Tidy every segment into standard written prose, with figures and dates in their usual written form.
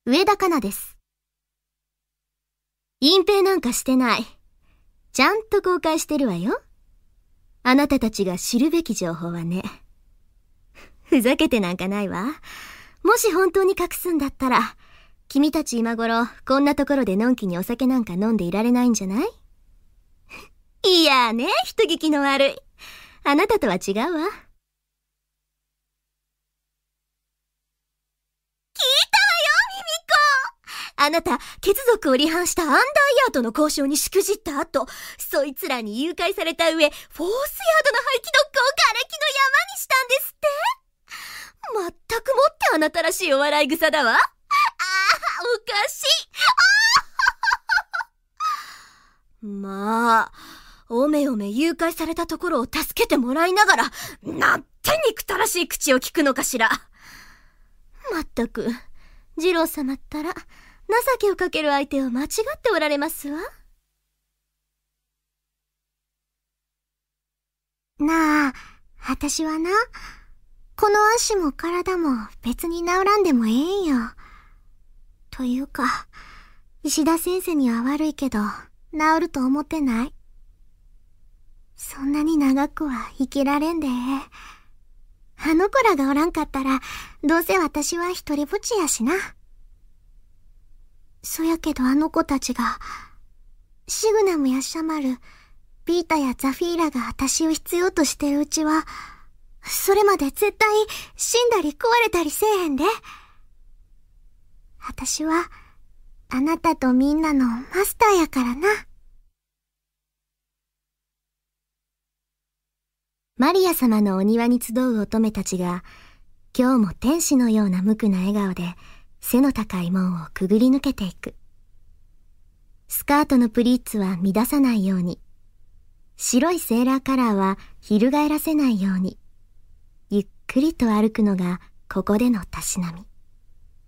上田香奈です。隠蔽なんかしてない。ちゃんと公開してるわよ。あなたたちが知るべき情報はね。ふざけてなんかないわ。もし本当に隠すんだったら、君たち今頃こんなところでのんきにお酒なんか飲んでいられないんじゃない？いやね、人聞きの悪い。あなたとは違うわ。聞いたわよ、ミミコ。あなた、血族を離反したアンダーヤードの交渉にしくじった後、そいつらに誘拐された上、フォースヤードの廃棄ドッグを瓦礫の山にしたんですって。まったくもってあなたらしいお笑い草だわ。おかしい。まあ、おめおめ誘拐されたところを助けてもらいながら、なんて憎たらしい口を聞くのかしら。まったく、次郎様ったら、情けをかける相手を間違っておられますわ。 なあ、私はな、この足も体も別に治らんでもええんよ。というか、石田先生には悪いけど、治ると思ってない。そんなに長くは生きられんで。あの子らがおらんかったら、どうせ私は一人ぼっちやしな。そやけどあの子たちが、シグナムやシャマル、ピータやザフィーラが私を必要としてるうちは、それまで絶対死んだり壊れたりせえへんで。私は、あなたとみんなのマスターやからな。 マリア様のお庭に集う乙女たちが、今日も天使のような無垢な笑顔で、背の高い門をくぐり抜けていく。スカートのプリーツは乱さないように、白いセーラーカラーは翻らせないように、ゆっくりと歩くのがここでのたしなみ。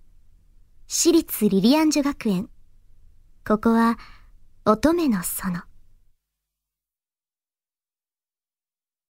私立リリアン女学園。ここは乙女の園。